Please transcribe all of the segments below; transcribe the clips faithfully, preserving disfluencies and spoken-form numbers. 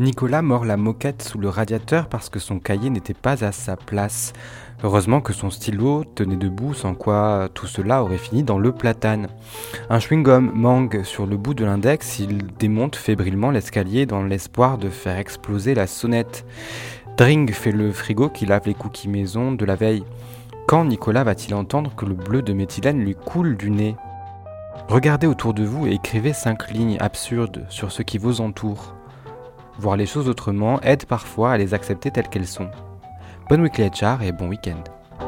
Nicolas mord la moquette sous le radiateur parce que son cahier n'était pas à sa place. Heureusement que son stylo tenait debout, sans quoi tout cela aurait fini dans le platane. Un chewing-gum mangue sur le bout de l'index, il démonte fébrilement l'escalier dans l'espoir de faire exploser la sonnette. Dring fait le frigo qui lave les cookies maison de la veille. Quand Nicolas va-t-il entendre que le bleu de méthylène lui coule du nez ? Regardez autour de vous et écrivez cinq lignes absurdes sur ce qui vous entoure. Voir les choses autrement aide parfois à les accepter telles qu'elles sont. Bonne weekly H R et bon week-end.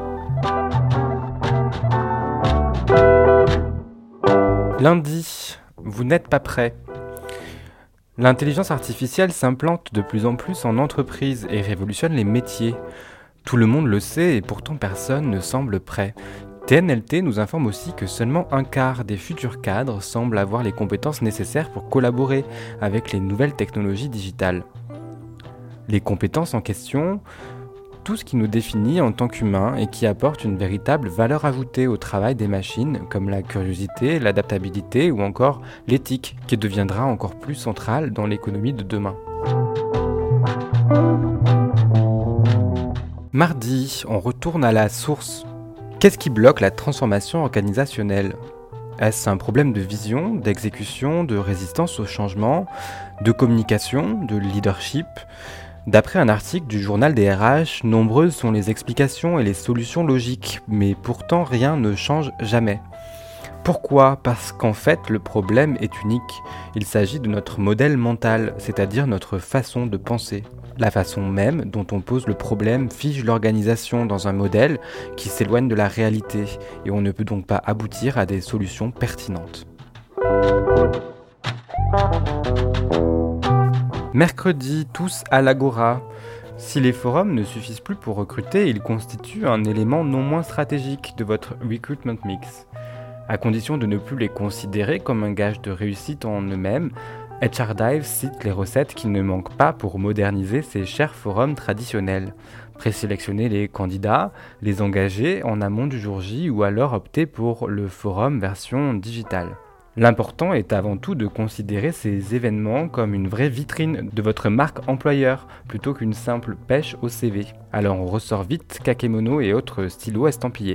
Lundi, vous n'êtes pas prêt. L'intelligence artificielle s'implante de plus en plus en entreprise et révolutionne les métiers. Tout le monde le sait et pourtant personne ne semble prêt. T N L T nous informe aussi que seulement un quart des futurs cadres semblent avoir les compétences nécessaires pour collaborer avec les nouvelles technologies digitales. Les compétences en question, tout ce qui nous définit en tant qu'humains et qui apporte une véritable valeur ajoutée au travail des machines, comme la curiosité, l'adaptabilité ou encore l'éthique, qui deviendra encore plus centrale dans l'économie de demain. Mardi, on retourne à la source. Qu'est-ce qui bloque la transformation organisationnelle ? Est-ce un problème de vision, d'exécution, de résistance au changement, de communication, de leadership ? D'après un article du journal des R H, nombreuses sont les explications et les solutions logiques, mais pourtant rien ne change jamais. Pourquoi ? Parce qu'en fait, le problème est unique. Il s'agit de notre modèle mental, c'est-à-dire notre façon de penser. La façon même dont on pose le problème fige l'organisation dans un modèle qui s'éloigne de la réalité, et on ne peut donc pas aboutir à des solutions pertinentes. Mercredi, tous à l'Agora. Si les forums ne suffisent plus pour recruter, ils constituent un élément non moins stratégique de votre recruitment mix. À condition de ne plus les considérer comme un gage de réussite en eux-mêmes, H R Dive cite les recettes qui ne manquent pas pour moderniser ces chers forums traditionnels. Présélectionner les candidats, les engager en amont du jour J ou alors opter pour le forum version digitale. L'important est avant tout de considérer ces événements comme une vraie vitrine de votre marque employeur plutôt qu'une simple pêche au C V. Alors on ressort vite kakémono et autres stylos estampillés.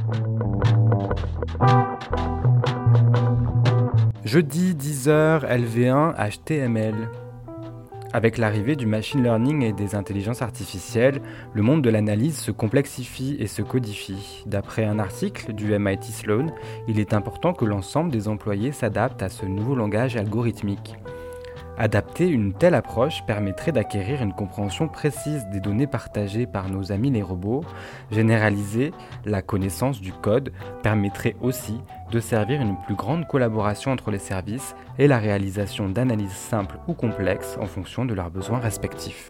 Jeudi dix heures, L V un H T M L. Avec l'arrivée du machine learning et des intelligences artificielles, le monde de l'analyse se complexifie et se codifie. D'après un article du M I T Sloan, il est important que l'ensemble des employés s'adaptent à ce nouveau langage algorithmique. Adapter une telle approche permettrait d'acquérir une compréhension précise des données partagées par nos amis les robots. Généraliser la connaissance du code permettrait aussi de servir une plus grande collaboration entre les services et la réalisation d'analyses simples ou complexes en fonction de leurs besoins respectifs.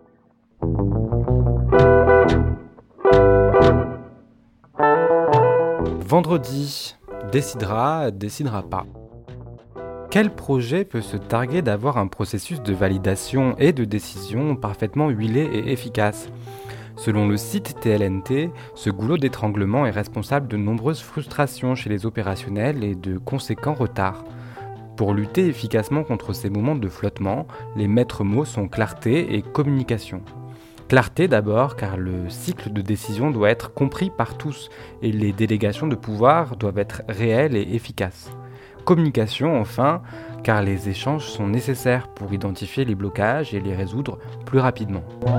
Vendredi, décidera, décidera pas. Quel projet peut se targuer d'avoir un processus de validation et de décision parfaitement huilé et efficace ? Selon le site T L N T, ce goulot d'étranglement est responsable de nombreuses frustrations chez les opérationnels et de conséquents retards. Pour lutter efficacement contre ces moments de flottement, les maîtres mots sont clarté et communication. Clarté d'abord, car le cycle de décision doit être compris par tous et les délégations de pouvoir doivent être réelles et efficaces. Communication enfin, car les échanges sont nécessaires pour identifier les blocages et les résoudre plus rapidement.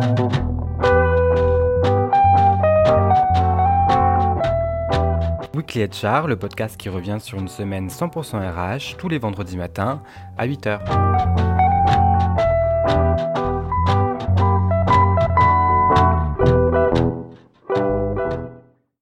Weekly H R, le podcast qui revient sur une semaine cent pour cent R H tous les vendredis matins à huit heures.